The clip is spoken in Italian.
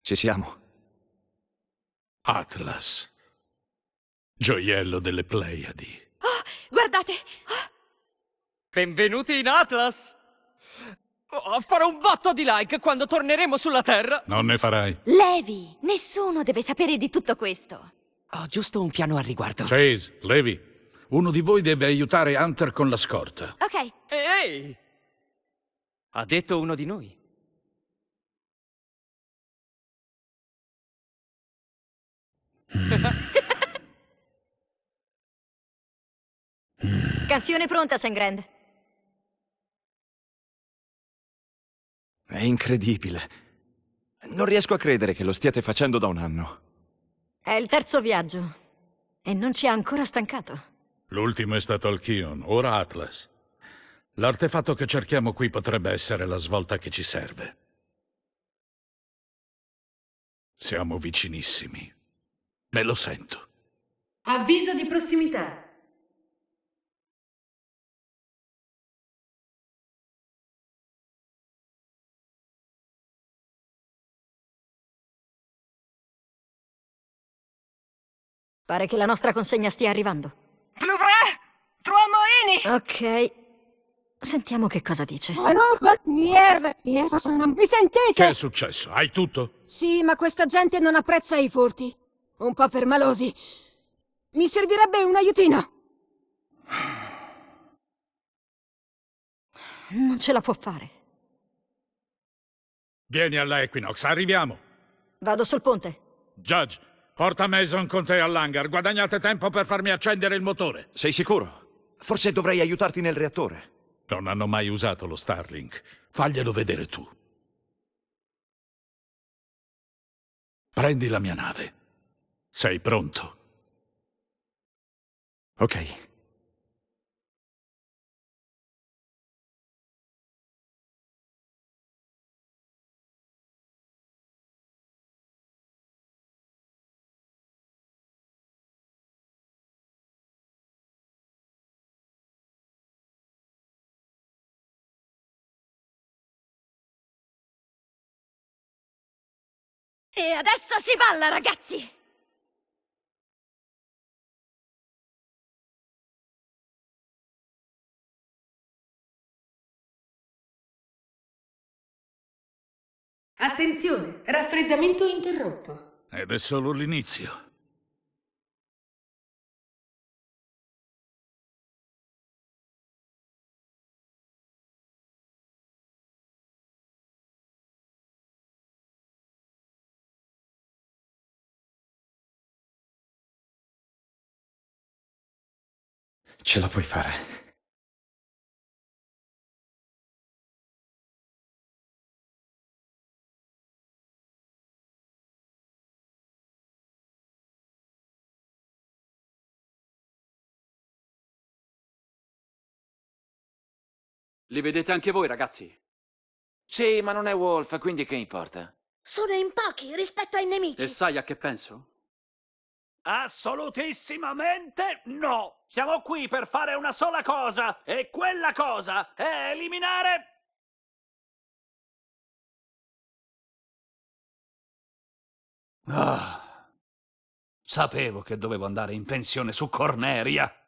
Ci siamo. Atlas, gioiello delle Pleiadi. Oh, guardate! Oh. Benvenuti in Atlas! Farò un botto di like quando torneremo sulla Terra! Non ne farai. Levi, nessuno deve sapere di tutto questo. Ho giusto un piano al riguardo. Chase, Levi, uno di voi deve aiutare Hunter con la scorta. Ok. Ehi! Ha detto uno di noi. Scansione pronta, Sengrand. È incredibile. Non riesco a credere che lo stiate facendo da un anno. È il terzo viaggio e non ci ha ancora stancato. L'ultimo è stato Alkion, ora Atlas. L'artefatto che cerchiamo qui potrebbe essere la svolta che ci serve. Siamo vicinissimi. Me lo sento. Avviso di prossimità. Pare che la nostra consegna stia arrivando. Pluvre! Tromoini! Ok. Sentiamo che cosa dice. Oh no, merde! Mi sentite? Che è successo? Hai tutto? Sì, ma questa gente non apprezza i furti. Un po' permalosi. Mi servirebbe un aiutino. Non ce la può fare. Vieni alla Equinox, arriviamo. Vado sul ponte. Judge, porta Mason con te all'hangar. Guadagnate tempo per farmi accendere il motore. Sei sicuro? Forse dovrei aiutarti nel reattore. Non hanno mai usato lo Starlink. Faglielo vedere tu. Prendi la mia nave. Sei pronto? Ok. E adesso si balla, ragazzi! Attenzione, raffreddamento interrotto. Ed è solo l'inizio. Ce la puoi fare. Li vedete anche voi, ragazzi? Sì, ma non è Wolf, quindi che importa? Sono in pochi rispetto ai nemici. E sai a che penso? Assolutissimamente no! Siamo qui per fare una sola cosa, e quella cosa è eliminare... Sapevo che dovevo andare in pensione su Corneria.